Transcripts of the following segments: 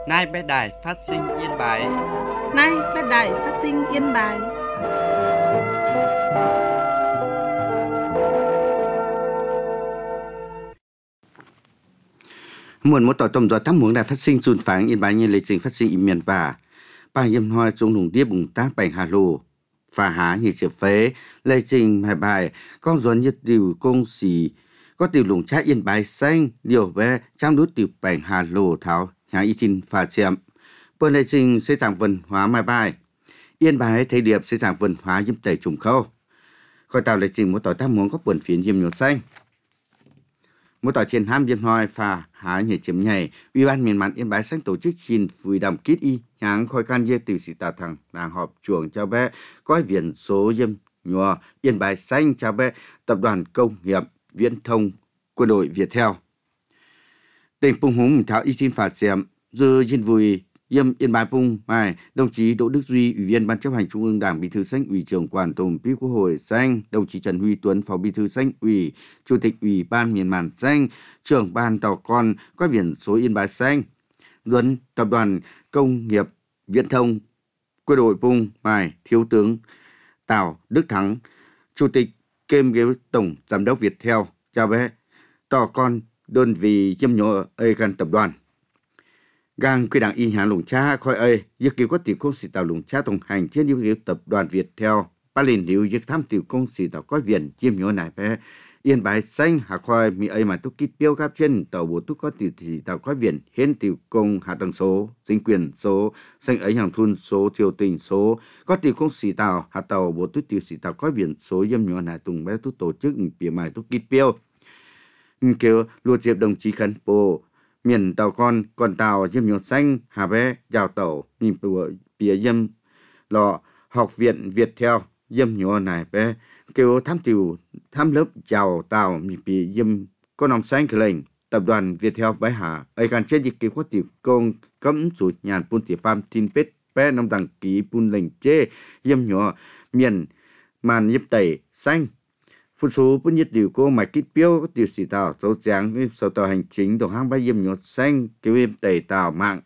Nay bé đài phát sinh Yên Bái. Nay bé đài phát sinh Yên Bái. Muộn một tỏi tôm gió thăm muốn đài phát sinh dùn pháng Yên Bái như lịch trình phát sinh im miền và bà yếm hoa trong lùng điếp bùng tác bành hà lù và há như chiếc phế lịch trình bài bài con dồn như điều công sĩ có điều lùng cha Yên Bái xanh điều bé trang đút điều bành hà lù tháo nhà y tin phà chiếm bên lịch trình xây dựng văn hóa bài bài Yên Bái thấy điệp xây dựng văn hóa yếm tẩy trùng khâu khỏi tàu lịch trình một tỏi thăm muốn có buồn phiến yếm nhột xanh một tỏi trên ham yếm hoa và há nhảy chiếm nhảy Ủy ban miền mạn Yên Bái xanh tổ chức xin vui đầm kít y nháng khôi can dê từ sĩ tà thằng đang họp chuồng cho bé coi viện số yếm nhòa Yên Bái xanh cho bé tập đoàn công nghiệp viễn thông quân đội Việt theo tỉnh Pung Húng thảo y tin phạt xiêm dư xin vui yếm Yên Bái Pung mai đồng chí Đỗ Đức Duy ủy viên ban chấp hành trung ương Đảng bí thư Xanh ủy trưởng Quản tổng bí Quốc hội Xanh đồng chí Trần Huy Tuấn phó bí thư Xanh ủy chủ tịch ủy ban miền mạn Xanh trưởng ban tàu con coi viện số Yên Bái xanh Duấn tập đoàn công nghiệp viễn thông quân đội Pung mai thiếu tướng Tào Đức Thắng chủ tịch kiêm tổng giám đốc Viettel chào bé tàu con đơn vị chiêm nhọ gần tập đoàn gang quy đảng y hà lùng cha khoi ơi giấc cứu có tiểu công sĩ tàu lùng cha đồng hành trên yêu tập đoàn Viettel ba liền liu giấc tham tiểu công sĩ tàu coi viện chiêm nhọ này bé Yên Bái xanh hạ khoi mi ấy mà túc kít tiêu gáp trên tàu bộ túc có tiểu thì tàu coi viện hiến tiểu công hạ tầng số chính quyền số xanh ấy hàng thun số triều tình số có tiểu công sĩ tàu hạ tàu bộ túc tiểu sĩ tàu coi viện số yếm nhọ này tùng bé túc tổ chức bìa mài túc kít tiêu kêu lùa diệp đồng chí khẩn bộ miền tàu con tàu yếm nhọ xanh hà bé chào tàu nhìn bìa yếm lọ học viện Viettel yếm nhọ này bé kêu tham lớp chào tàu mi bìa yếm có nòng xanh cái lệnh tập đoàn Viettel bái hà ấy càng trên dịch kêu có tiểu công cấm chủ nhàn pun tiểu farm tin pet bé nông đăng ký pun lệnh chê yếm nhọ miền màn yếm tẩy xanh phụ số bún nhiệt điều cô mạch kít标có điều sĩ tàu số trắng sau tàu hành chính tổ hang bay yếm nhọt xanh kêu yếm tẩy tàu mạng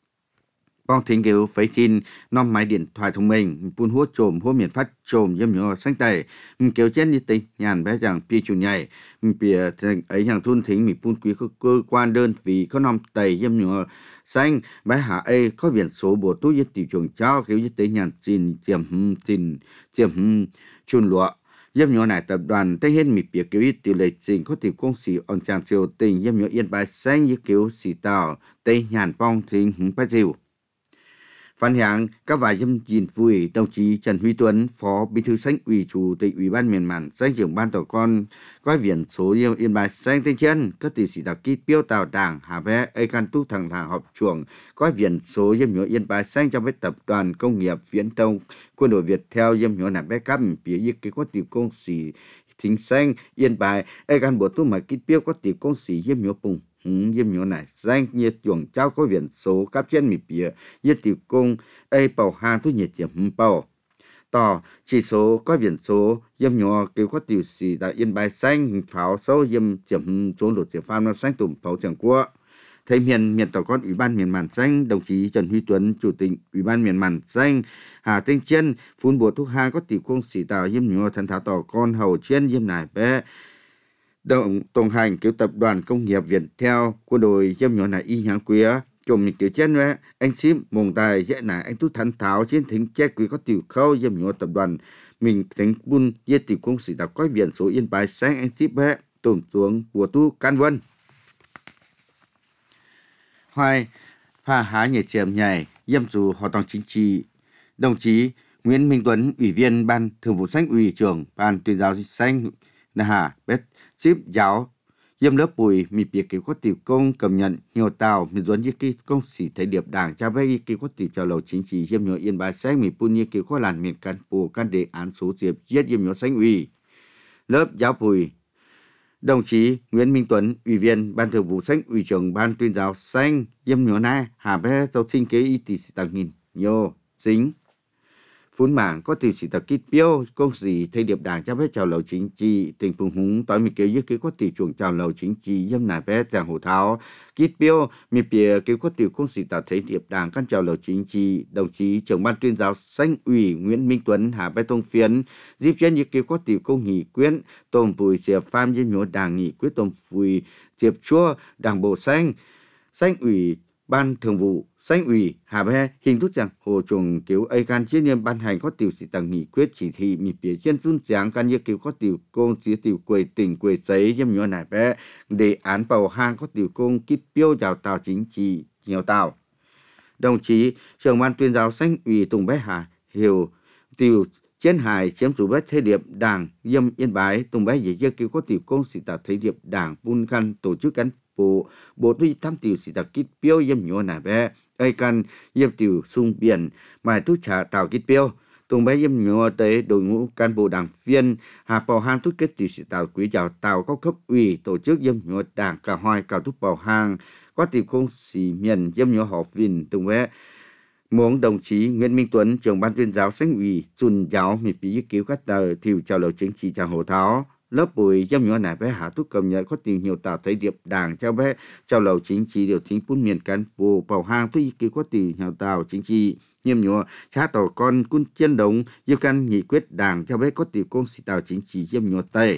bong thính kêu phấy tin nom máy điện thoại thông minh bún hút trồm hút miền phát trồm yếm nhọt xanh tẩy kêu trên như tình nhàn bé rằng pi chủ nhảy bìa ấy hàng thun thính mi bún quý cơ quan đơn vị có nom tẩy yếm nhọt xanh bé hạ ấy có viện số bộ tú yết tiểu trường trao kêu như tình nhàn chín chiềm chun lụa yếm nhọ này tập đoàn tây hiên mi bìa kiểu ít tiểu lệ trình có tiểu công sĩ on trang triều tình yếm nhọ Yên Bái xanh như kiểu sĩ tàu tây nhàn bong thính hứng bát diều phản hạng các vài yếm nhìn vui đồng chí Trần Huy Tuấn phó bí thư Xanh ủy chủ tịch ủy ban miền mạn Xanh trưởng ban tổ con coi viện số Yên Bái xanh tây chân các tỷ sĩ tàu kít标tàu đảng hà bé ấy can tu thằng thằng họp chuồng coi viện số yếm nhọ Yên Bái xanh trong với tập đoàn công nghiệp viễn thông quân đội Việt theo yếm nhọ là bé cắp phía như cái có tiểu công sĩ thính xanh Yên Bái ấy can bộ tu mà kít标có tiểu công sĩ yếm nhọ Pung yếm nhọ này xanh nhiệt chuồng trao có viện số cáp trên mi bìa nhiệt tiểu công ấy bảo hà thu nhiệt chiếm bảoต่อ chỉ số có biển số yếm nhọ kêu có tiểu sĩ tại Yên Bái xanh pháo số yếm chiếm số lột chiếm farm nó xanh tụm pháo chẳng qua thấy miền tàu con ủy ban miền mạn xanh đồng chí Trần Huy Tuấn chủ tịch ủy ban miền mạn xanh Hà Tinh Chiên phun bùa thuốc ha có tiểu công sĩ tàu yếm nhọ thần thảo tàu con hầu chiên yếm nải bé đồng hành kiểu tập đoàn công nghiệp Việt theo quân đội yếm nhọ này y nháng quý chùm mình kiểu trên vậy anh ship mùng tài dễ này anh tút thắn tháo trên thính che quý có tiểu khâu yếm nhọ tập đoàn mình thính bun yê tiểu công sĩ tàu coi viện số Yên Bái xanh anh ship bé tổn xuống của tu can vân hoài pha há nhảy chiềm nhảy yếm dù họ toàn chính trị đồng chí Nguyễn Minh Tuấn ủy viên ban thường vụ Xanh ủy trưởng ban tuyên giáo xanh là hà bét ship giáo yếm lớp bùi mi bìa kiểu có tiểu công cầm nhận nhiều tàu mi duấn như cái công sĩ thấy điệp đảng cha bé kiểu có tiểu trào lầu chính trị yếm nhọ Yên Bái xanh mi pun như kiểu có làn miền can bộ can đề án số diệp giết yếm nhọ Xanh ủy lớp giáo bùi đồng chí Nguyễn Minh Tuấn ủy viên ban thường vụ Xanh ủy trưởng ban tuyên giáo xanh yếm nhọ na hà bé tàu sinh kế y tỷ tàng nghìn nhiều dính phun mạng có tiểu sĩ tập kít biêu công sĩ thay điệp đảng cho bé chào lầu chính trị tỉnh phùng húng tối mi kêu như kêu có tiểu chuồng chào lầu chính trị dâm nải bé giang hồ tháo kít biêu mi bìa kêu có tiểu công sĩ tập thay điệp đảng căn chào lầu chính trị đồng chí trưởng ban tuyên giáo Xanh ủy Nguyễn Minh Tuấn Hà Bê Tông Phiến dịp trên như kêu có tiểu công nghị quyết tôm vùi diệp pham dâm nhúa đảng nghị quyết tôm vùi diệp chua đảng bộ xanh ủy ban thường vụ Xanh ủy Hà Bê hình thức rằng hồ chuồng kiểu ai can chia niệm ban hành có tiểu sĩ tầng nghị quyết chỉ thị mi phía trên run giáng can như kiểu có tiểu công chia tiểu quầy tỉnh quầy giấy dâm nhúa nải bé đề án bầu hang có tiểu công kít biêu đào tạo chính trị nhiều tạo đồng chí trưởng ban tuyên giáo Xanh ủy Tùng Bé Hà hiểu tiểu chiến hài chiếm chủ bếp thế điệp đảng Dâm Yên Bái Tùng Bé dễ kêu có tiểu công sĩ tạo thế điệp đảng bun căn tổ chức cán bộ tuy thăm tiểu sĩ tạo kít biêu dâm nhúa nải bé ai căn dâm tiểu sung biển mài thuốc trà tạo kít biêu Tùng Bé dâm nhúa tới đội ngũ cán bộ đảng viên Hà Bảo Hang thúc kết tiểu sĩ tạo quý chào tạo các cấp ủy tổ chức dâm nhúa đảng cả hoài cả thúc Bảo Hang có tiểu công sĩ miền dâm nhúa họ Vinh Tùng Bé muốn đồng chí Nguyễn Minh Tuấn trưởng ban tuyên giáo Xanh ủy chun giáo mi bí cứu các tờ thiểu chào lầu chính trị chàng hồ tháo lớp bùi dâm nhúa nải bé hạ thúc cầm nhận có tìm hiểu tạo thấy điệp đảng cho bé chào lầu chính trị điều thính phun miền cán bộ bảo hang thúc cứu có tìm hiểu tạo chính trị nghiêm nhúa cha tổ con quân chiến đống yêu căn nghị quyết đảng cho bé có tìm công sĩ tạo chính trị dâm nhúa tây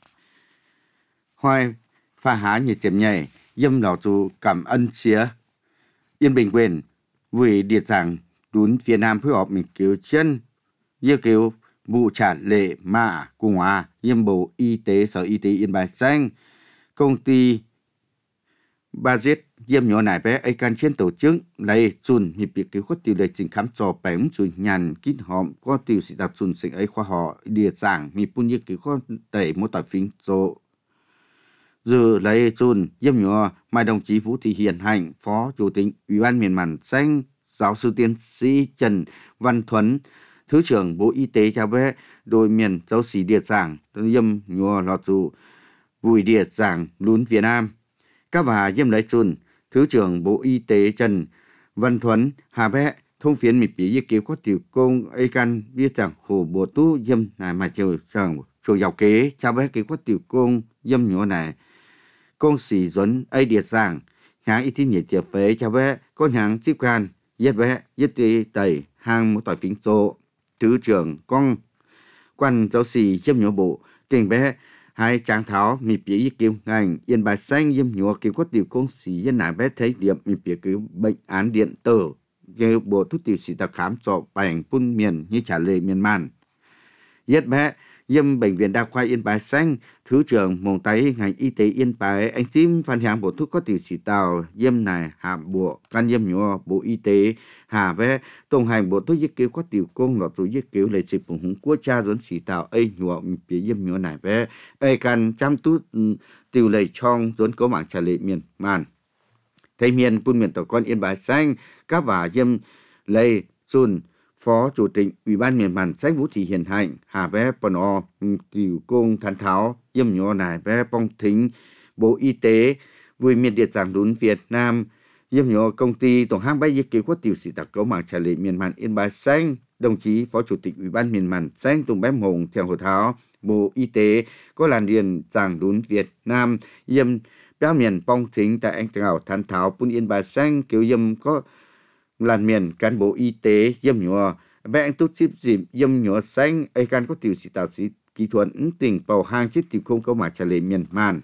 hoài pha há nhiệt tiệm nhảy dâm lão chủ cảm ơn xía Yên Bình quyền vì địa giảng đún phía Nam phối hợp mình cứu chân yêu cầu vụ trả lệ mà cùng hòa yêm bộ y tế sở y tế Yên Bái xanh công ty Bazit yêm nhỏ nải bé ai can trên tổ chức lấy chun hiệp biệt cứu có tiêu lệ trình khám cho bẻm chun nhàn kít hòm có tiêu sĩ tập chun sinh ấy khoa họ địa giảng mi pun yêu cứu có tẩy mô tả phím cho giờ lấy chun yêm nhỏ mai đồng chí Vũ Thị Hiền Hạnh phó chủ tịch Ủy ban miền Màn xanh giáo sư tiến sĩ Trần Văn Thuấn, Thứ trưởng Bộ Y tế cho bé đội miền giáo sĩ địa giảng yêm nhua lọt dù vùi địa giảng lún Việt Nam. Các bà yêm lấy chun Thứ trưởng Bộ Y tế Trần Văn Thuấn hà bé thông phiến mịp bí cứu có tiểu công ai can biết rằng hồ bộ tu yêm này mà chiều rằng chiều giàu kế cho bé cứu có tiểu công yêm nhua này công sĩ duấn ai địa giảng nhà y tế nhiệt tiệp phế cho bé có hàng chức can yết bé yết tì tẩy hàng một tỏi phính số thứ trưởng con quan giáo sĩ yêm nhúa bộ tỉnh bé hai tráng tháo mịp bí yết cứu ngành Yên Bái xanh yêm nhúa cứu có tiểu công sĩ yên nải bé thấy điểm mịp bí cứu bệnh án điện tử như bộ thuốc tiểu sĩ tập khám cho bành phun miền như trả lời miền man yết bé yêm bệnh viện đa khoa Yên Bái xanh thứ trưởng mồng tái ngành y tế Yên Bái anh chim phan hàng bộ thuốc có tiểu sĩ tàu yêm này hà bộ can yêm nhúa bộ y tế hà bé tổng hành bộ thuốc yết cứu có tiểu công lọt rồi yết cứu lấy dịch bùng húng quốc cha dẫn sĩ tàu ấy nhúa phía yêm nhúa này bé ấy can chăm tút tiểu lấy trong dẫn có mạng trả lệ miền man thay miền phun miền tổ con Yên Bái xanh các và yêm lấy chun Phó Chủ tịch Ủy ban miền Màn xanh Vũ Thị Hiền Hạnh, Hà bé Pano, Tiểu Công Thán Tháo, yêm nhúa nải bé Bong Thính, Bộ Y tế, vui miền địa giảng đún Việt Nam, yêm nhúa công ty tổng hang bay yết cứu có tiểu sĩ tạc cấu mạng trả lệ miền Màn Yên Bái xanh, đồng chí Phó Chủ tịch Ủy ban miền Màn xanh Tùng Bé Hồng Thèo Hồ Tháo, Bộ Y tế có làn điền giảng đún Việt Nam, yêm béo miền Bong Thính tại anh Thảo Thán Tháo, Pun Yên Bái xanh kiểu yêm có làn miền cán bộ y tế yêm nhúa bé anh tốt chip dìm yêm nhúa xanh ai can có tiểu sĩ tạo sĩ kỹ thuật tỉnh bầu hang chip tiểu không có mà trả lời miền man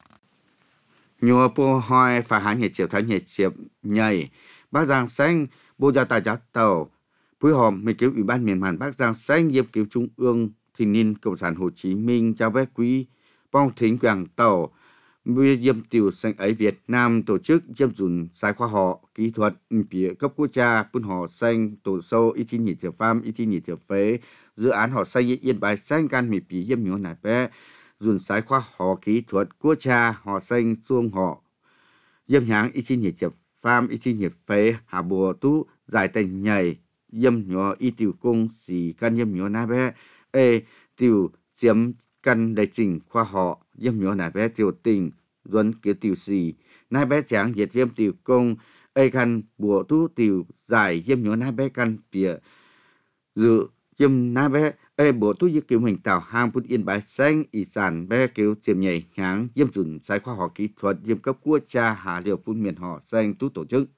nhúa po hoi phá hán nhiệt chiều thái nhiệt chiều nhảy Bắc Giang xanh bộ gia tài giá tàu phối hợp mình cứu Ủy ban miền Màn Bắc Giang xanh yêm cứu Trung ương Thanh niên Cộng sản Hồ Chí Minh trao bé quý Bong Thính Quảng Tàu yêm tiểu xanh ấy Việt Nam tổ chức yêm dùn sai khoa họ kỹ thuật phía cấp quốc gia phun họ xanh tổ sâu y thi nhị tiểu pham y thi nhị tiểu phế dự án họ xanh Yên Bái xanh can mì phí yêm nhúa nải bé dùn sai khoa họ kỹ thuật quốc gia họ xanh xuông họ yêm nháng y thi nhị tiểu pham y thi nhị phế hà bùa tú giải tình nhảy yêm nhúa y tiểu công sĩ can yêm nhúa nải bé tiểu chiếm căn đại trình khoa họ yêm nhúa nải bé tiểu tình duấn kiểu tiểu sĩ nai bé tráng diệt yêm tiểu công ai căn bùa tu tiểu giải yêm nhúa nai bé căn bìa dự yếm na bé bộ tu yếm kiểu mình tạo hàng phun yên bài xanh ý sản bé kiểu chiếm nhảy nháng yếm chuẩn sai khoa học kỹ thuật yếm cấp quốc gia hà liệu phun miền họ xanh tu tổ chức.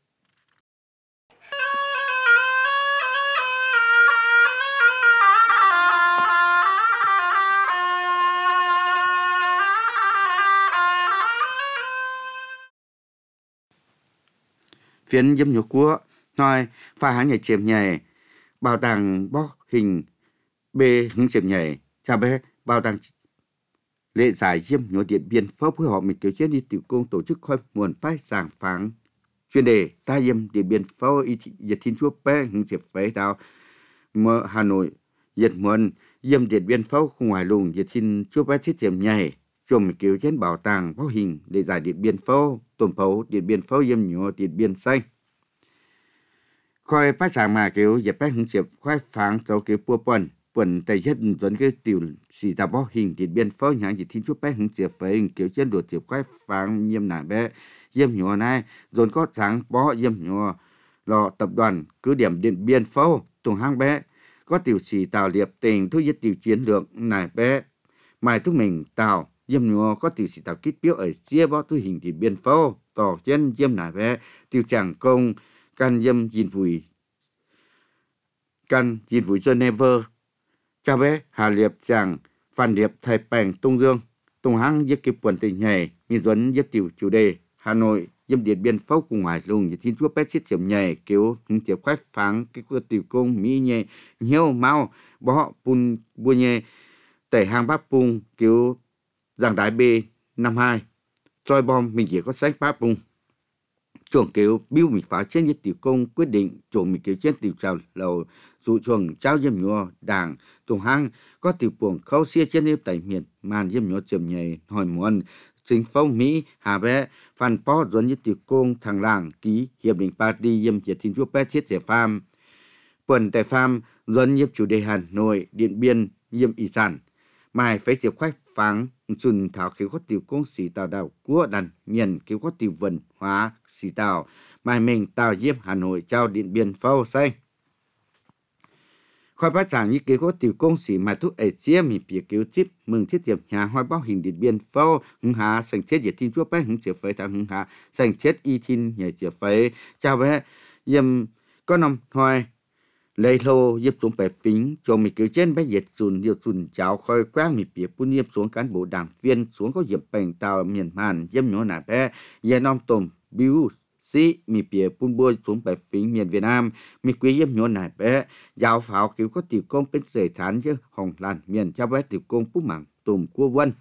Phiến yếm nhục quốc nói pha hán nhảy chiếm nhảy bảo tàng bó hình bê hứng chiếm nhảy cha bé bảo tàng lễ giải yếm nhục Điện Biên Phủ phối hợp mình kiểu chiến đi tiểu công tổ chức khơi nguồn phái giảng phán chuyên đề ta yếm Điện Biên Phủ y Nhật Thiên Chúa bé hứng chiếm phái tao mơ Hà Nội Nhật Muôn yếm Điện Biên Phủ khu ngoài lùng Nhật Thiên Chúa bé thiết chiếm nhảy chùm mình kiểu chiến bảo tàng bó hình để giải Điện Biên Phủ tuần phố Điện Biên Phủ yếm nhục Điện Biên xanh coi phát sáng mà kiểu dẹp bé hứng chiếm khoai phán cho kiểu bua quần tại nhất dẫn cái tiểu sĩ ta bó hình Điện Biên Phủ nhãn chỉ thiên chút bé hứng chiếm phải hình kiểu trên đột chiếm khoai phán yếm nải bé yếm nhùa này dồn có sáng bó yếm nhùa lò tập đoàn cứ điểm Điện Biên Phủ tùng hang bé có tiểu sĩ tàu liệp tình thu nhất tiểu chiến lược nải bé mai thúc mình tàu yếm nhùa có tiểu sĩ tàu kít biếu ở chia bó thu hình Điện Biên Phủ tỏ chân yếm nải bé tiểu chẳng công can yếm dìn vùi Geneva cha bé Hà Liệp chàng Phan Liệp Thái Bành Tung Dương Tung Hăng giết kịp quần tình nhảy Mi Duấn giết tiểu chủ đề Hà Nội yếm Điện Biên Phủ cùng ngoài lùng Nhật Thiên Chúa bé chiết chiếm nhảy kiểu hứng chiếm khoái pháng cái cơ tiểu công Mỹ nhẹ nhiều mau bó pun bua nhẹ tẩy hàng bắp pung kiểu giảng đái B52 trôi bom mình chỉ có sách bắp pung chuồng kiểu biêu mình phá trên nhất tiểu công quyết định chuồng mình kiểu trên tiểu trào lầu dụ chuồng trao yếm nhùa đảng tùng hang có tiểu buồng khâu xia trên nếp tại miền màn yếm nhùa chiếm nhảy hỏi muôn chính phong Mỹ hà bé phan po dẫn nhất tiểu công thằng làng ký hiệp định Paris yếm Nhật Thiên Chúa bé thiết giải pham quần tại pham dẫn yếm chủ đề Hà Nội Điện Biên yếm ý sản mai phải chiếm khoái pháng chuẩn thảo kiểu có tiểu công sĩ tàu đảo của đàn miền kiểu có tiểu文hóa sĩ tàu mai mình tàu yếm Hà Nội trao Điện Biên Phủ xanh khoai bát chẳng như kiểu có tiểu công sĩ mà thuốc ở chia mình bịa kiểu chip mừng thiết tiệp nhà hoa báo hình Điện Biên Phủ hứng hà sành thiết Nhật Thiên Chúa bé hứng chiếc phơi thằng hứng hà sành thiết y thiên nhảy chiếc phơi chào bé yếm có năm hoài lấy lô yếp xuống bè phính cho mình kiểu trên bé nhiệt dùn cháo khơi quang mình bịa phun yếp xuống cán bộ đảng viên xuống có yếp bành tàu miền màn yếp nhỏ nà bé yê nom tôm biu sĩ mình bịa phun bôi xuống bè phính miền Việt Nam mình quý yếp nhỏ nà bé giáo pháo kiểu có tiểu công bên rể thán chứ hồng làn miền cho bé tiểu công phú mảng tùm cua vân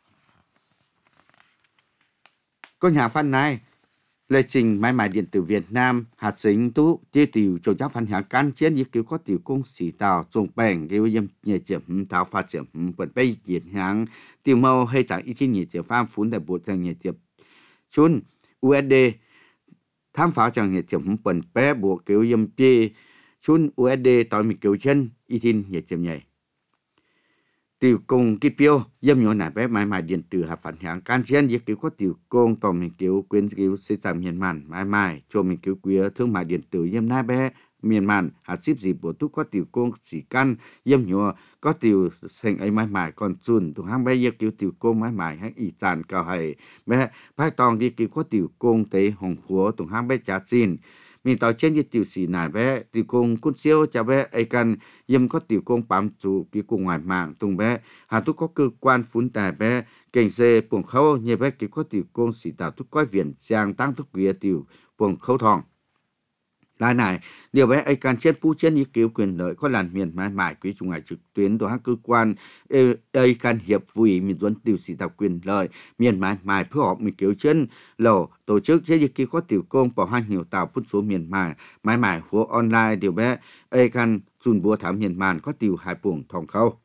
có nhà phan này lê trình máy mài điện tử Việt Nam hạt sinh tú chia tiểu cho giáo phan hàng can chiến như kiểu có tiểu công sĩ tàu trồng bèn kiểu yếm nhẹ chiếm tàu phát chiếm quần bay nhiệt hàng tiểu mâu hay chẳng ít chi nhẹ chiếm phan phun tại bộ thành nhẹ chiếm chun USD tham pháo chẳng nhẹ chiếm quần bé bộ kiểu yếm pi chun USD tàu mình kiểu chân ít chi nhẹ chiếm nhảy tiểu công kí piêu yếm nhỏ nải bé máy mài điện tử hạt phản hàng can chiến như kiểu có tiểu công tàu mình kiểu quyến kiểu xây dựng miền màn máy mài cho mình kiểu quý thương mại điện tử yếm nải bé miền màn hạt ship gì bộ túc có tiểu công xỉ căn yếm nhỏ có tiểu thành ấy máy mài còn chun tụ hang bé yếm kiểu tiểu công máy mài hay ý sản cao hay bé phái tòng đi kiểu có tiểu công tế hồng khúa tụ hang bé trả xin mình tàu trên như tiểu sĩ nải bé tiểu công cún siêu cho bé ấy căn yếm có tiểu công bám trụ cái cùng ngoài mạng tung bé hà túc có cơ quan phun tài bé cảnh dê buồng khâu như bé kiểu có tiểu công sĩ tạo túc coi viện giang tăng túc quý tiểu buồng khâu thòng lại này điều bé ấy căn chết phú chết như kiểu quyền lợi có làn miền mãi mãi quý trung ngại trực tuyến của các cơ quan ấy căn hiệp vui mình dẫn tiểu sĩ tạo quyền lợi miền mãi mãi phối hợp mình kiểu chân lầu tổ chức chế như kiểu có tiểu công bảo hai nhiều tạo phút số miền mãi mãi của online điều bé ấy căn dùn búa thảo miền màn có tiểu hai buồng thòng khâu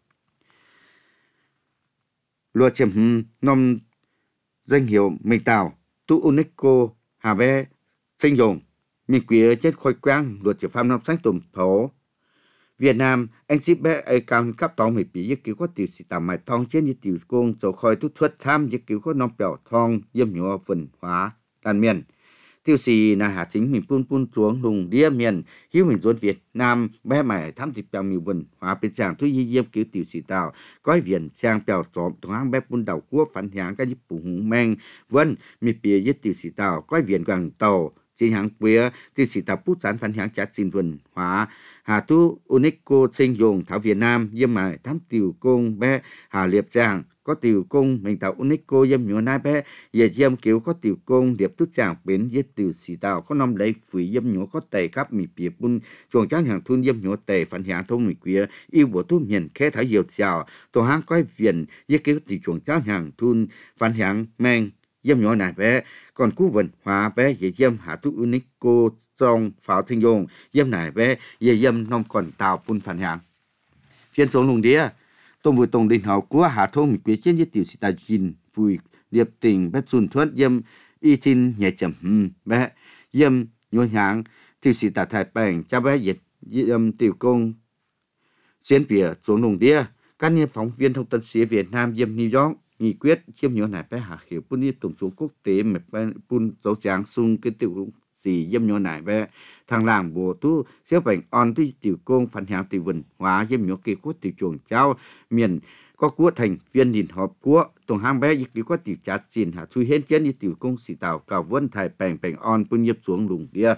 lúa chiếm nom danh hiệu mình tạo tu UNESCO hà bé sinh dùng mình quý chết khôi quang luật chỉ phạm năm sáng tùm phố Việt Nam anh ship bé ấy càng cấp tòng mình bị cứu có tiểu sĩ tạm mài thong trên như tiểu công dầu khôi突出tham như cứu có nông bèo thong yếm nhỏ văn hóa đàn miền tiêu xì là hạ chính mình pun xuống lùng đĩa miền hiếu mình dồn Việt Nam bé mày thăm tiệp bèo miền vần hóa bên chàng thuy yếm cứu tiêu xì tàu gói viện chàng bèo xóm thằng hang bé pun đầu quốc phản hạng cái bụng hùng men vân mi bìa yết tiêu xì tàu gói viện quảng tàu trên hàng quê tiêu xì tàu bút sản phản hạng chặt xin vần hóa hà tu UNESCO sinh dùng thảo Việt Nam yếm mày thăm tiêu công bé hà liệp chàng có tiểu công mình tạo UNESCO yếm nhớ nai bé về yếm kiểu có tiểu công điệp tức chàng bến yết tiểu xì tàu có năm lấy phủy yếm nhớ có tề cấp mì bìa bún chuồng chán hàng thun yếm nhớ tề phản hàng thông mì quía yêu bộ tu miền khe thái diệu chào tổ hang coi viện yết kiểu tiểu chuồng chán hàng thun phản hàng men yếm nhớ nai bé còn cú vận hóa bé về yếm hạ tu UNESCO trong pháo thanh dùng yếm nai bé về yếm nông còn tàu bún phản hàng phiên xuống lùng đĩa tôm vui tông đình hậu của hạ thôn quý trên với tiểu sĩ tài chính vui điệp tình bé xuân thuận yếm y tin nhẹ chậm bé yếm nhồi nhàng tiểu sĩ tài thái bèn cho bé dịch yếm tiểu công xuyên bìa xuống lùng đĩa các niên phóng viên thông tấn xã Việt Nam yếm New York nghị quyết chiêm nhớ này bé hạ hiểu bún đi tổng số quốc tế mà bún dấu trắng sung cái tiểu gì yếm nhớ này bé thằng làng bộ tu xếp bệnh on tu tiểu công phản hàng tiểu vần hóa yếm nhớ kỳ quốc tiểu chuồng cháu miền có quốc thành viên nhìn họp quốc tổng hang bé kỳ quốc tiểu chát chín hạ thui hên chén như tiểu công sĩ tàu cào vân thải bèn on bún nhấp xuống lùng đĩa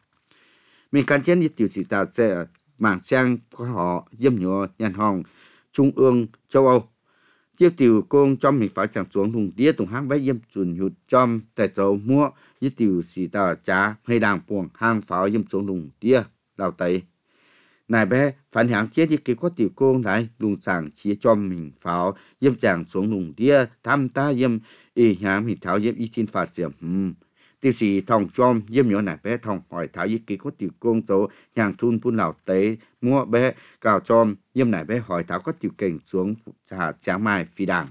mình can chén như tiểu sĩ tàu sẽ mảng sang của họ yếm nhớ nhàn hòng trung ương châu Âu chiếc tiểu công trong mình phải chẳng xuống lùng đĩa tổng hang bé yếm chuẩn hụt trong tại dầu mua với tiểu sĩ tàu trả hay đàng buồn hang pháo yếm xuống lùng đĩa đào tây này bé phản hạng chết với cái có tiểu công lại lùng sàng chia cho mình pháo yếm chàng xuống lùng đĩa tham ta yếm y hàm mình tháo yếm y tin phạt diệm tiểu sĩ thòng chom yếm nhỏ này bé thòng hỏi tháo với cái có tiểu công tố hàng thun phun lào tế mua bé cào chom yếm này bé hỏi tháo có tiểu cảnh xuống hạ tráng mai phi đàng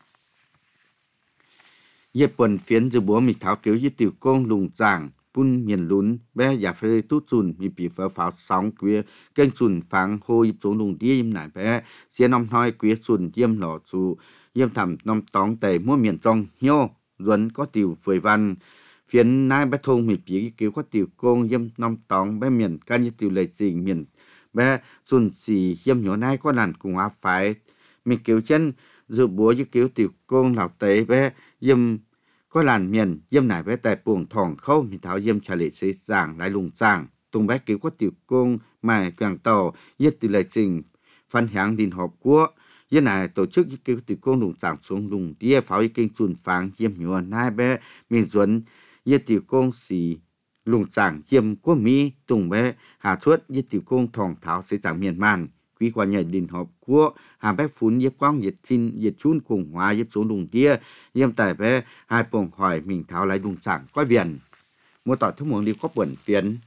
yếp quần phiến từ búa mình tháo kiểu với tiểu công lùng sàng bún miền lún bé giả phê tút sùn bị bị pháo sóng quế kênh sùn phẳng hôi xuống lùng đĩa yếm nải bé xia năm nói quế sùn yếm lọ sù yếm thầm năm tóng tề mua miền trong hiô duẩn có tiểu phơi văn phiến nai bé thôn bị bị kiểu có tiểu công yếm năm tóng bé miền can như tiểu lệ gì miền bé sùn xì yếm nhỏ nai có làn cùng áp phải mình kiểu chân dự búa với kiểu tiểu công lào tế bé yếm có làn miền yếm nải bé tại buồng thòng khâu mình tháo yếm trả lệ xây giảng lại lùng giảng tung bé kiểu có tiểu công mài càng tàu yết từ lời trình phân hạng đình họp quốc yết này tổ chức kiểu tiểu công lùng giảng xuống lùng đĩa pháo y kinh chuồn phẳng yếm nhua nai bé mình duẩn yết tiểu công xì lùng giảng yếm của Mỹ tung bé hạ thuất yết tiểu công thòng tháo xây giảng miền man quý quan nhảy đình họp quốc hàm bé phun yếp quang yết xin yết chun cùng hóa yếp xuống lùng đĩa yếm tại bé hai bồng hỏi mình tháo lại lùng giảng coi viền mua tỏi thức muỗng đi có buồn phiến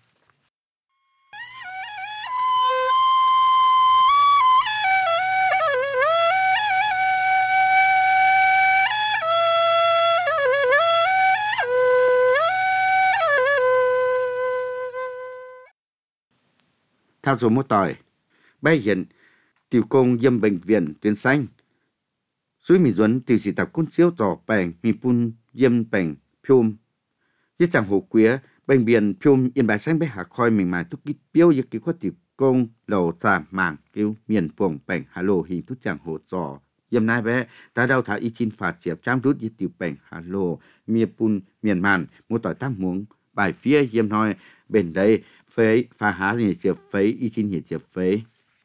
theo số mua tỏi bé hiện tiểu công yếm bệnh viện tuyến xanh suối mình duẩn tiểu sĩ tập quân siêu trò bèn mình pun yếm bèn phôm với chẳng hồ quía bệnh viện phôm yên bài xanh bé hạ khoi mình mài thúc kít biếu với cái có tiểu công lầu trà mảng kêu miền buồng bèn hà lô hình thúc chẳng hồ trò yếm nai bé ta đau thả y chín phạt diệp chăm rút với tiểu bèn hà lô miền pun miền màn mua tỏi tam muống bài phía yếm nói bên đây phế pha há gì diệp phế y chín nhiệt diệp phế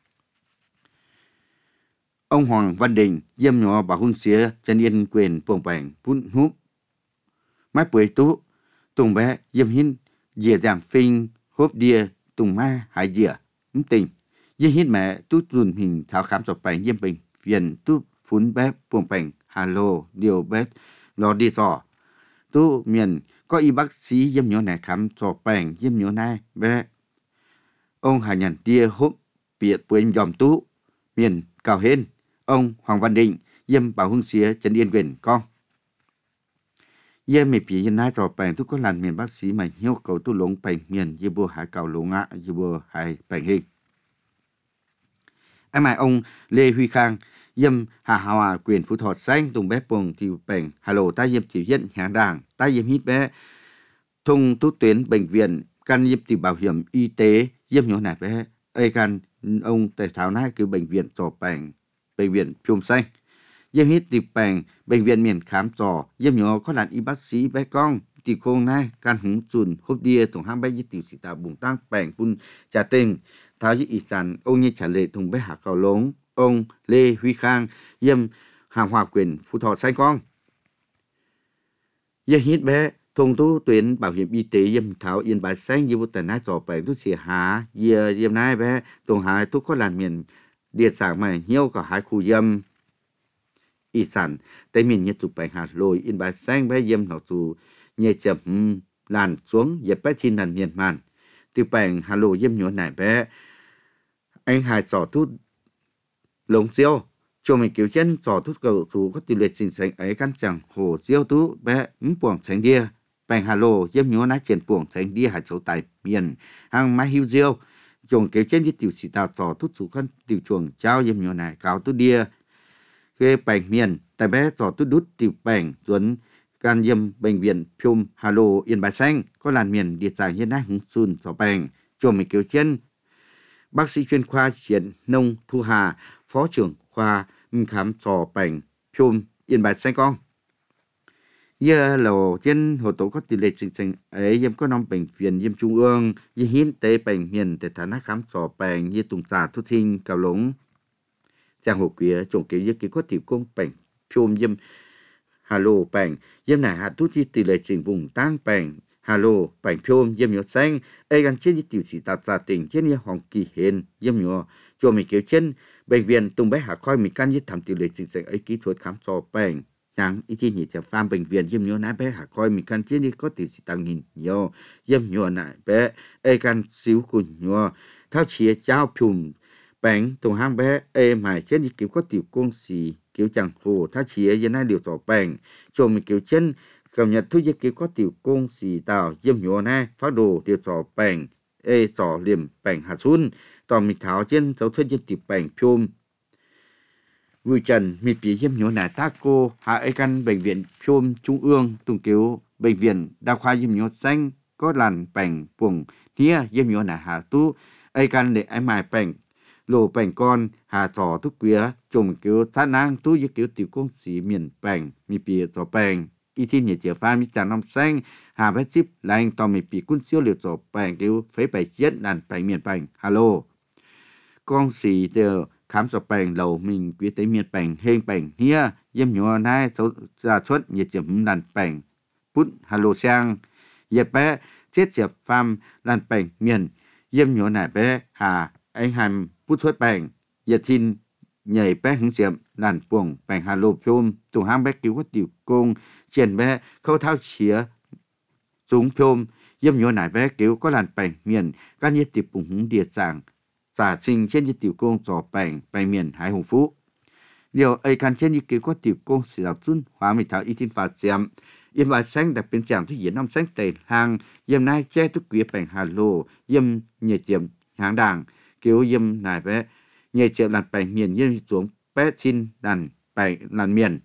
ông Hoàng Văn Đình yếm nhỏ bà hun xía chân yên quyền buồng bèn pun húp mái bưởi tú tùng bé yếm hin dìa giảm phinh hốp đia tùng ma hải dìa tình yếm hít mẹ tú dùn hình thảo khám sọc bèn yếm bình viện tú phun bé buồng bèn hà lô điều bé lò đi sò tú miền có y bác sĩ yếm nhỏ này khám sọc bèn yếm nhỏ này bé ông hà nhàn tia hốp biệt bưởi dòm tú miền cào hên ông Hoàng Văn Định yếm bảo hung xía chân yên quyền con yếm mày phía yên nai trò bèn tu có làn miền bác sĩ mà hiếu cầu tu lũng bèn miền yếm bùa hải cầu lũng ạ yếm bùa hải bèn hình em mày ông Lê Huy Khang yếm hà hòa quyền phú thọ xanh tùng bé bồng thì bèn hà lô ta yếm chỉ hiện hàng đảng ta yếm hít bé thông tú tuyến bệnh viện can nhiễm từ bảo hiểm y tế yếm nhỏ này bé ai can ông tại thảo nai cứ bệnh viện trò bèn bệnh viện Phnom Xanh yếm hít từ bèn bệnh viện miền khám trò yếm nhỏ có làn y bác sĩ bé con từ con nai can hứng chun hốt đia tổng ham bé như tiểu sĩ tạo bùng tăng bèn phun trả tình tháo như ý sản ông như trả lệ thùng bé hạ cầu lống ông Lê Huy Khang yếm hàng hòa quyền Phú Thọ Sài Gòn yếm hít bé thông tú tuyến bảo hiểm y tế yếm tháo yên bài xanh như một tờ nai trò bèn thuốc xì há yếm nai bé tổng hái thuốc có làn miền địa sản mà nhiều cả hai khu yếm ý sản tây miền nhất tụ bèn hạt lồi yên bài xanh bé yếm nó tụ nhẹ chậm làn xuống dẹp bé trên làn miền màn từ bèn hà lô yếm nhỏ này bé anh hai trò thuốc lồng siêu cho mình kiểu chân trò thuốc cầu thủ có tỷ lệ sinh sản ấy căn chẳng hồ siêu tú bé buồng thành đia bèn hà lô yếm nhỏ nát trên buồng thành đia hạt châu tại miền hàng mai hưu diêu chồng kiểu chân như tiểu sĩ tạo trò thuốc chủ con tiểu chuồng trao yếm nhỏ này cáo tú đia cái bèn miền tại bé trò tú đút tiểu bèn tuấn can yếm bệnh viện Phnom Hà Lô Yên Bái Xanh có làn miền địa sản hiện nay hứng xuân trò bèn cho mình kiểu chân bác sĩ chuyên khoa Triển Nông Thu Hà phó trưởng khoa khám trò bèn Phnom Yên Bái Xanh con giờ là trên hồ tổ có tỷ lệ sinh sản ấy yếm có năm bệnh viện yếm trung ương như hiến tế bệnh miền để thả khám trò bèn như tùng trà thu sinh cao lống giang hồ quía trồng kiểu như có tiểu công bệnh Phnom yếm Hà Lô bèn yếm này hạ tút như tỷ lệ trình vùng tăng bèn Hà Lô bèn Phnom yếm nhỏ xanh ấy gần trên như tiểu sĩ tạo gia tình trên như hoàng kỳ hiền yếm nhỏ cho mình kiểu trên bệnh viện tung bé hạ khoi mình can như thẩm tỷ lệ sinh sản ấy kỹ thuật khám trò bèn chẳng ý chí nhị chả phàm bệnh viện yếm nhỏ nãy bé hạ khoi mình can trên như có tiểu sĩ tăng nghìn nhiều yếm nhỏ nãy bé ấy can xíu cùn nhỏ thao chia trao Phnom bèn tung hang bé ấy mà trên như kiểu có tiểu công xì kiểu chẳng hồ thao chia giờ này điều tỏ bèn cho mình kiểu chân cập nhật thu dịch kiểu có tiểu công xì tạo yếm nhỏ nãy phát đồ điều tỏ bèn ấy tỏ liềm bèn hạt xuân tỏ mình tháo trên dấu thuốc trên tiểu bèn Phnom vui trần mi phía yếm nhỏ nãy ta cô hạ ấy căn bệnh viện Phnom Trung ương tung kiểu bệnh viện đa khoa yếm nhỏ xanh có làn bèn buồng nia yếm nhỏ nãy hạ tu ấy căn để ai mài bèn lô bèn con hà trò thuốc quía trồng kiểu sát nang tu như kiểu tiểu công sĩ miền bèn mi phía trò bèn ý thiên nhiệt chiều pha mi trà năm xanh hà bé chip là anh tò mi phía quân siêu liệt trò bèn kiểu phế bài chết đàn bèn miền bèn hello con sĩ đều khám trò bèn lầu mình quý tế miền bèn hên bèn nia yếm nhỏ nai số gia xuất nhiệt chiều đàn bèn bút hello sang dẹp bé chết chiều pham đàn bèn miền yếm nhỏ nai bé hà anh hàm bút xuất bèn giờ tin nhảy bé hứng diệm làn buồng bèn hà lô Phnom tùng hang bé cứu có tiểu công triển bé khâu thao chía xuống Phnom yếm nhỏ nải bé cứu có làn bèn miền các nhiệt tiểu bùng hứng địa giảng giả sinh trên nhiệt tiểu công trò bèn miền Hải Hùng Phú điều ấy can trên nhiệt cứu có tiểu công sử dụng xuân hóa mình thảo y tin phạt diệm yếm bài xanh đặc biệt chẳng thu diễn năm xanh tề hàng yếm nai che thức quý bèn hà lô yếm nhiệt diệm hàng đảng kiểu yếm nải bé nhẹ triệu làn bèn miền yếm xuống bé xin đàn bèn làn miền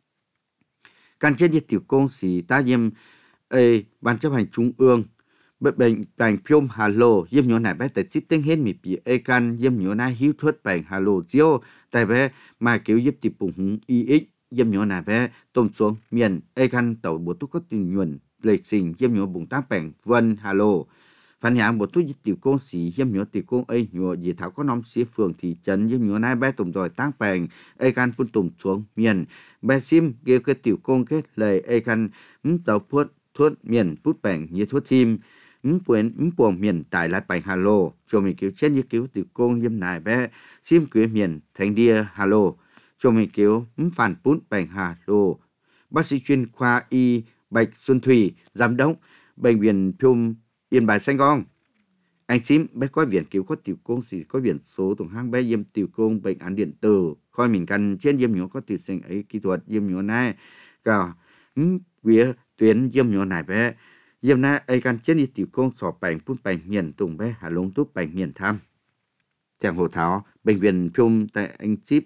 can trên nhiệt tiểu công sĩ ta yếm ban chấp hành trung ương bệnh bèn Phnom Hà Lô yếm nhỏ nải bé tại chip tên hết mì bị can yếm nhỏ nải hiếu thuất bèn Hà Lô diêu tại bé mà kiểu yếm tiệp bùng húng ix yếm nhỏ nải bé tôm xuống miền can tàu bộ túc có tình nhuận lệ sinh yếm nhỏ bùng tác bèn vân Hà Lô phản nhãn bộ túc tiểu công sĩ yếm nhỏ tiểu công ấy nhỏ gì thảo có năm xí phường thị trấn yếm nhỏ nải bé tôm rồi tăng bèn can phun tôm xuống miền bé sim kêu cái tiểu công kết lời can tàu phốt thuốc miền bút bèn như thuốc tim buồng miền tại lại bèn Hà Lô cho mình kiểu chết như kiểu tiểu công yếm nải bé sim quế miền thành đia Hà Lô cho mình kiểu phản bút bèn Hà Lô bác sĩ chuyên khoa y Bạch Xuân Thủy giám đốc bệnh viện Phnom Yên Bái Sài Gòn anh sim bé có viện kiểu có tiểu công sĩ có viện số tổng hang bé yếm tiểu công bệnh án điện tử coi mình cần trên yếm nhỏ có tiểu sinh ấy kỹ thuật yếm nhỏ này cả quế tuyến yếm nhỏ này bé yếm na ai can trên đi tiểu công sọ bèn phun bèn miền tùng bé hà lông túp bèn miền tham chẳng hồ tháo bệnh viện Phnom tại anh chip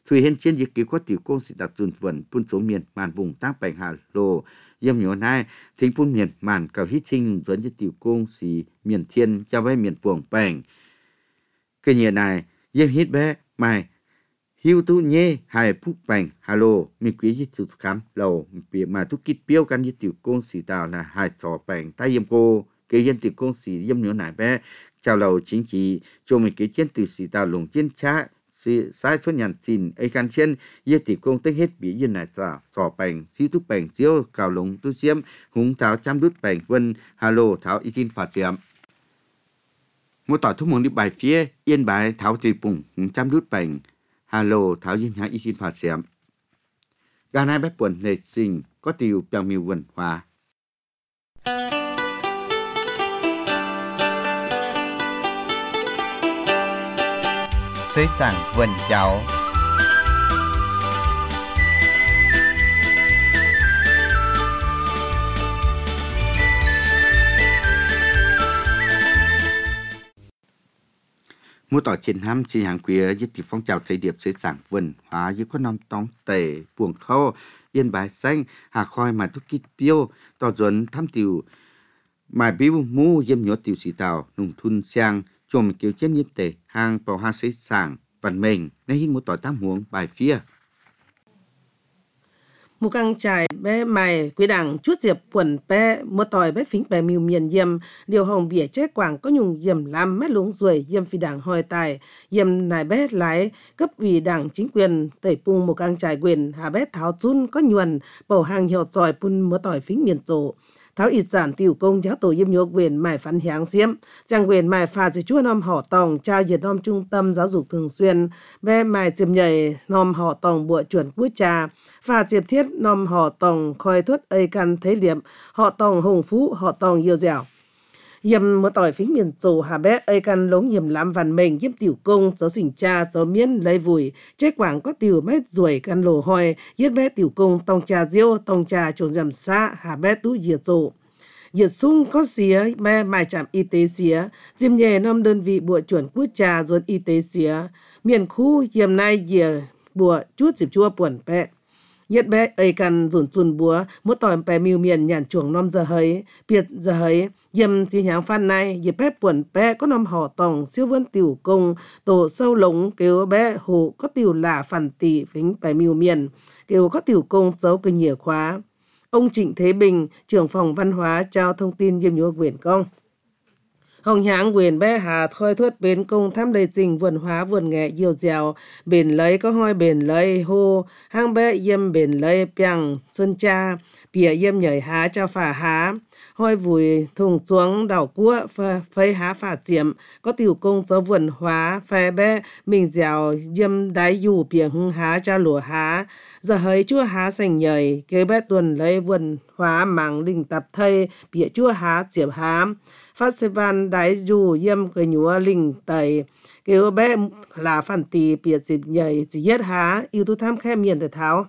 Thủy hiện chiến dịch cứu có tiểu công sĩ đặt dùn vẩn phun số miền màn vùng tác bành hà lô yếm nhỏ nai thính phun miền màn cầu hít sinh dẫn cho tiểu công sĩ miền thiên cho với miền buồng bành cái nhà này yếm hít bé mày hiu tu nhê hai phúc bành hà lô mi quý với tiểu khám lầu bị mà thúc kít biếuกันvới tiểu công sĩ tàu là hai trò bành tay yếm cô cái dân tiểu công sĩ yếm nhỏ nai bé chào lầu chính trị cho mình cái chiến tiểu sĩ tàu lùng chiến trá sai xuất nhận xin ấy can trên yêu tỷ công tích hết bị yên này trò bành thi túc bành chiếu cào lùng tu xiêm húng tháo chăm đút bành vân hà lô tháo y tin phạt tiệm một tỏi thuốc mừng đi bài phía yên bài tháo tùy bùng húng chăm đút bành hà lô tháo yên hạ y tin phạt tiệm gà nai bếp buồn nề sinh có tiêu bằng miêu vần hòa Xế chẳng vần cháu. mua tỏi trên ham chi hàng quíaยึt tỷ phong trào thời điệp xế chẳng vần hóaยึt có năm tóng tể buồng thô yên bài xanh hà khoi mà thúc kít biêu tỏ dồn thăm tiểu mà biêu mu yếm nhốt tiểu sĩ tàu nùng thun xiang chồm kiểu chết nhiếp tể hàng bảo hà xế sảng văn mình nên hin một tỏi tam huống bài phía Một căng trải bé mày quý đảng chút diệp quần bé một tỏi bé phính bé miêu miền yếm điều hồng bỉa chế quảng có nhung yếm làm mét lúng ruồi yếm phi đảng hoi tài yếm nài bé lái cấp ủy đảng chính quyền tẩy pung một căng trải quyền hà bé tháo chun có nhuần bầu hàng hiệu tròi pun một tỏi phính miền tổ tháo ít giản tiểu công giáo tổ yếm nhô quyền mải phán hiáng xiêm trang quyền mải phà chỉ chua nom họ tòng trao diệt nom trung tâm giáo dục thường xuyên bé mải chiếm nhảy nom họ tòng bụa chuẩn quốc trà phà chiếm thiết nom họ tòng khoi thuất ây căn thế liệm họ tòng hùng phú họ tòng yêu dẻo yếm một tỏi phính miền tổ hà bé ây căn lống yếm làm văn mình yếm tiểu công giáo xỉnh cha giáo miên lấy vùi chế quảng có tiểu mét ruồi căn lồ hoi yết bé tiểu công tòng trà diêu tòng trà trồn dầm xa hà bé tú diệt tổ diệt sung có xía bé mai trạm y tế xía diêm nhẹ năm đơn vị bùa chuẩn quốc trà ruột y tế xía miền khu yếm nay dìa bùa chút dịp chua buồn bé yết bé ây căn dồn chun búa một tỏi bé miêu miền nhàn chuồng nom giờ hấy biệt giờ hấy yếm chi nháng phan này yết bé buồn bé có nom họ tòng siêu vân tiểu công tổ sâu lống kêu bé hồ có tiểu là phản tỷ phính bé miêu miền kêu có tiểu công dấu cái nhìa khóa ông Trịnh Thế Bình trưởng phòng văn hóa trao thông tin yếm nhúa quyền công hồng háng quyền bé hà khôi thuất bến công thăm đầy trình vườn hóa vườn nghệ diều dèo bền lấy có hoi bền lấy hô hang bé yếm bền lấy piang sơn cha bìa yếm nhảy há cho phà há hoi vùi thùng xuống đảo cua phơi há phà chiếm có tiểu công giáo vườn hóa phê bé mình dèo yếm đáy dù bìa hưng há cho lúa há giờ hấy chua há sành nhảy kế bé tuần lấy vườn hóa mảng linh tập thây bìa chua há chiếm há festival đáy dù yếm cái nhúa linh tẩy kêu bé là phản tỷ bìa dịp nhảy chỉ yết há yêu tu tham khe miền thể tháo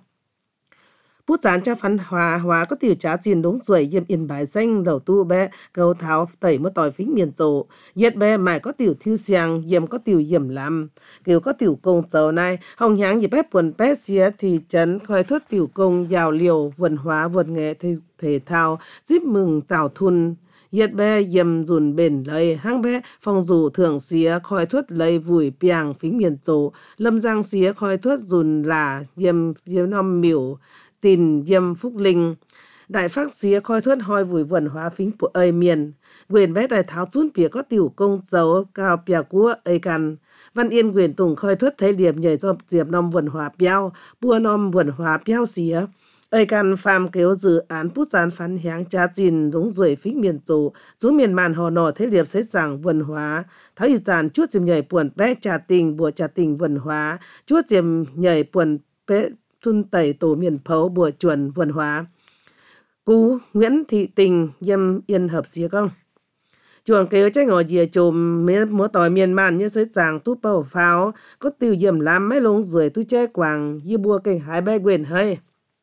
bút chán cho văn hóa có tiểu trá chín đúng ruồi yếm yên bài xanh đầu tu bé cầu tháo tẩy một tỏi phính miền tổ yết bé mải có tiểu thiêu xiang yếm có tiểu yểm làm kêu có tiểu công dầu này hồng nháng yếm bé buồn bé xía thị trấn khơi thuất tiểu công giàu liều vườn hóa vườn nghệ thể thao giúp mừng tảo thun yết bé yếm dùn bền lấy hang bé phòng dù thường xía khoi thuất lấy vùi piang phính miền tổ lâm giang xía khoi thuất dùn là yếm nom miểu tin yếm phúc linh đại phát xía khoi thuất hoi vùi vườn hóa phính của ơi miền quyền bé đại tháo chún bìa có tiểu công dấu cao bìa của ơi căn văn yên quyền tùng khoi thuất thấy điểm nhảy do diệp nom vườn hóa piao bua nom vườn hóa piao xía ơi căn phàm kêu dự án bút gián phán hiáng cha chín giống ruồi phính miền tổ xuống miền màn hồ nọ thế liệp xế rằng vườn hóa tháo y giàn chút diệm nhảy buồn bé trà tình bùa trà tình vườn hóa chút diệm nhảy buồn bé thun tẩy tổ miền phấu bùa chuẩn vườn hóa cú Nguyễn Thị Tình yếm yên hợp xía công chuồng kêu trái ngồi dìa chùm múa tỏi miền màn như sới giàng tú bầu pháo có tiêu yếm làm mấy lông ruồi tu che quàng như bùa cây hái bé quyền hơi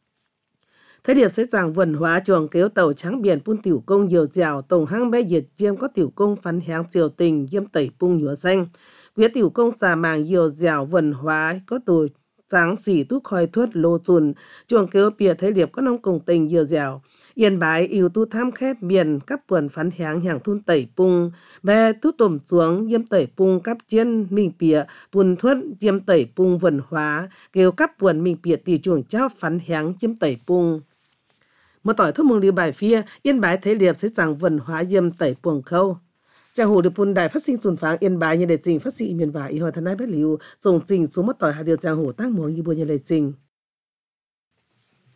thế điệp sẽ rằng vườn hóa chuồng kêu tàu trắng biển pun tiểu công nhiều dẻo tổng hang bé diệt yếm có tiểu công phán háng triều tình yếm tẩy pung nhúa xanh quyết tiểu công già màng nhiều dẻo vườn hóa có tù tráng xỉ tú khoi thuất lô chùn, chuồng kêu bìa thấy liệp có nông cùng tình nhiều dẻo. Yên bái yêu tu tham khép biển các buồn phán háng hàng thun tẩy pung, bè tu tổm xuống yếm tẩy pung cắp chiên mình bìa, buồn thuất yếm tẩy pung vần hóa, kêu các buồn mình bìa tỷ chuồng cháu phán háng yếm tẩy pung. Một tỏi thuốc mừng liều bài phía, yên bái thấy liệp sẽ chẳng vần hóa yếm tẩy pung khâu. Chàng hồ được phun đài phát sinh sùn pháng yên bái như đề trình phát sinh miền và y hồi thân ái bét liu, dùng trình xuống một tỏi hạ điều chàng hồ tăng muống như bùa như lệ trình.